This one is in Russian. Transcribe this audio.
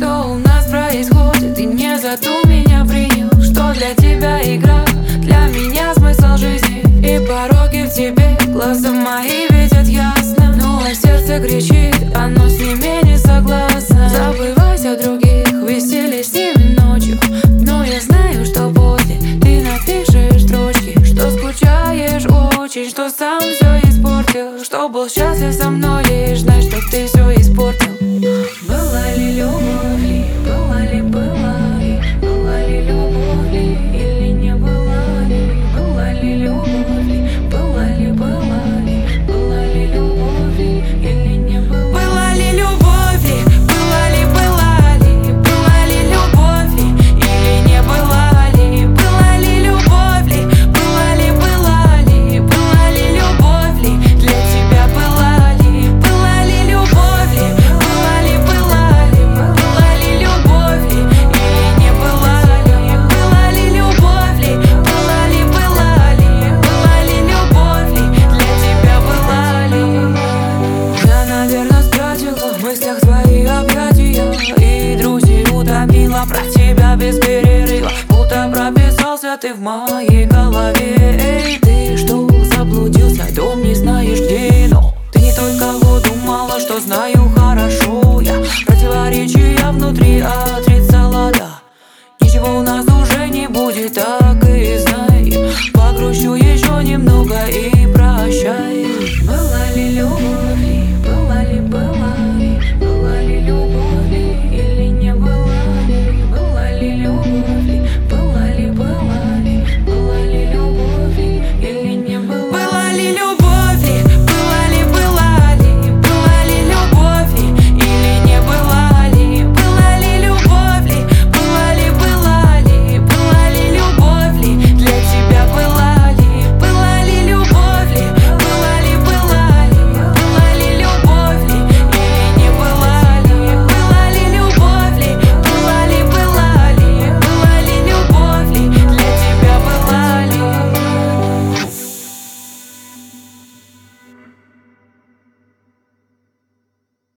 что у нас происходит, и не за ту меня принял, что для тебя игра, для меня смысл жизни. И пороки в тебе глаза мои видят ясно, ну а сердце кричит, оно с ними не согласно. Забывать о других, веселье с ними ночью, но я знаю, что после ты напишешь строчки, что скучаешь очень, что сам все испортил, что был счастлив со мной, лишь знай, что ты все испортил. Была ли любовь ли, была ли, была ли, была ли любовь ли, или не была ли, была ли любовь ли, была ли, была ли, была ли любовь ли, или не была. Была ли любовь ли, была ли, была ли, была ли любовь ли, или не была ли, была ли любовь ли, была ли, была ли, была ли любовь ли, для тебя была ли, была ли любовь ли, была ли, была ли, была ли любовь ли, или не была ли, была ли любовь ли, была ли, была ли, была ли любовь ли, для тебя была ли. Я, наверное, спрятала в мыслях твои объятия, и друзей утомила про тебя без перерыва, будто прописался ты в моей голове. Эй, ты что, заблудился, дом не знаешь где, но ты не только вот думала, что знаю